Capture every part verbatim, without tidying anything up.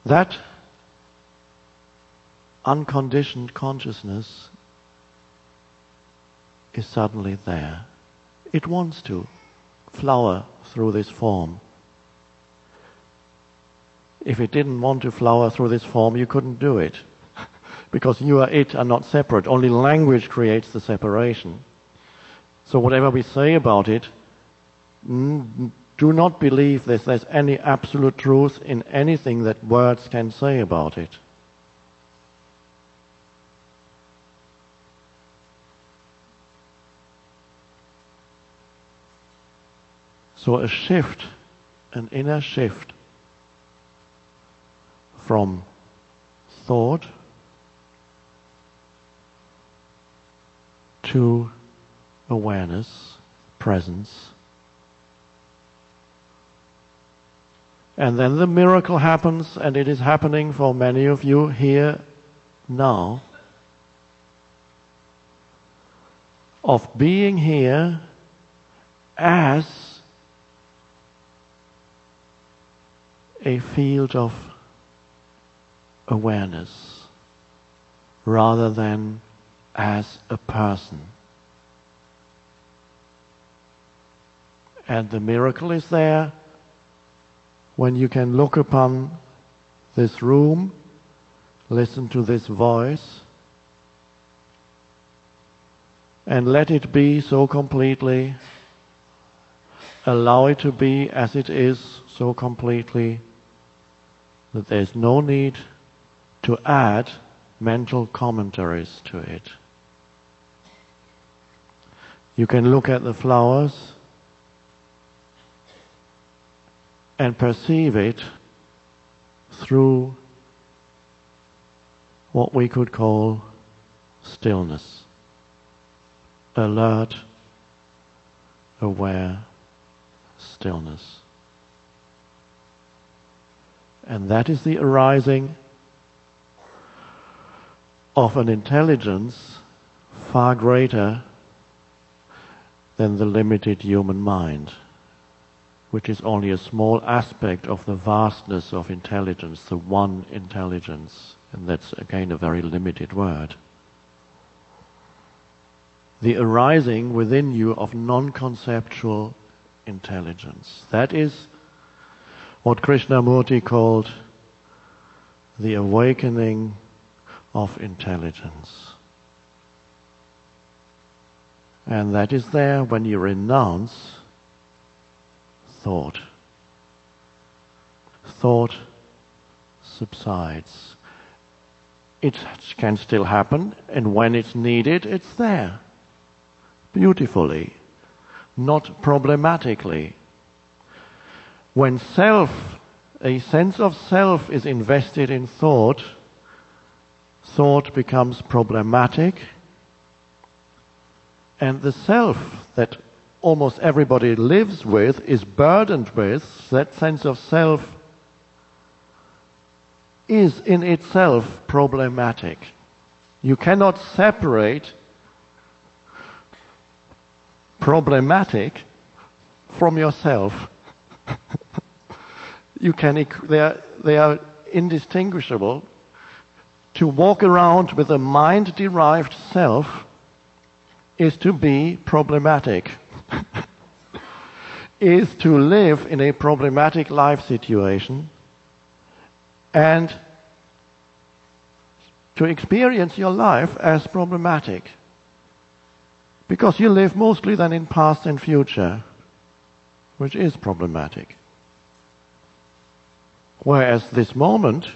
that unconditioned consciousness is suddenly there. It wants to flower through this form. If it didn't want to flower through this form, you couldn't do it. Because you and it are not separate. Only language creates the separation. So whatever we say about it, mm, do not believe that there's any absolute truth in anything that words can say about it. So a shift, an inner shift from thought to awareness, presence. And then the miracle happens, and it is happening for many of you here now, of being here as a field of awareness rather than as a person. And the miracle is there when you can look upon this room, listen to this voice, and let it be so completely, allow it to be as it is so completely, that there's no need to add mental commentaries to it. You can look at the flowers and perceive it through what we could call stillness. Alert, aware stillness. And that is the arising of an intelligence far greater than the limited human mind, which is only a small aspect of the vastness of intelligence, the one intelligence, and that's again a very limited word. The arising within you of non-conceptual intelligence. That is what Krishnamurti called the awakening of intelligence. And that is there when you renounce thought. Thought subsides. It can still happen, and when it's needed, it's there. Beautifully. Not problematically. When self, a sense of self is invested in thought, thought becomes problematic, and the self that almost everybody lives with, is burdened with, that sense of self is in itself problematic. You cannot separate problematic from yourself. You can, they are, they are indistinguishable. To walk around with a mind-derived self is to be problematic. Is to live in a problematic life situation and to experience your life as problematic. Because you live mostly then in past and future, which is problematic. Whereas this moment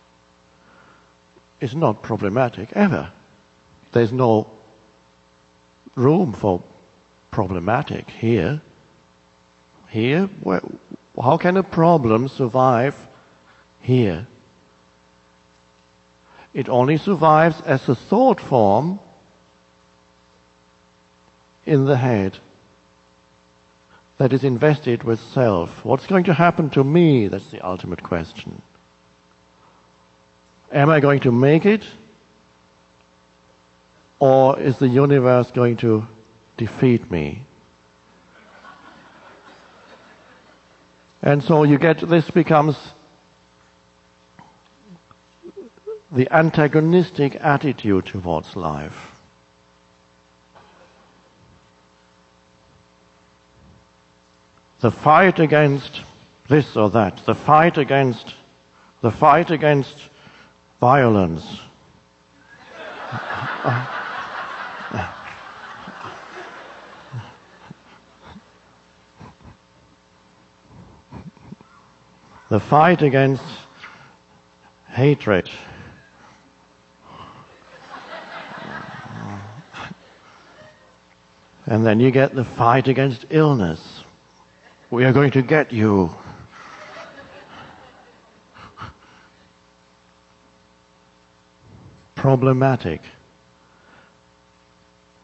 is not problematic ever. There's no room for problematic here. Here, where, how can a problem survive here? It only survives as a thought form in the head that is invested with self. What's going to happen to me? That's the ultimate question. Am I going to make it? Or is the universe going to defeat me? And so you get, this becomes the antagonistic attitude towards life. The fight against this or that, the fight against, the fight against violence. The fight against hatred. And then you get the fight against illness. We are going to get you. Problematic.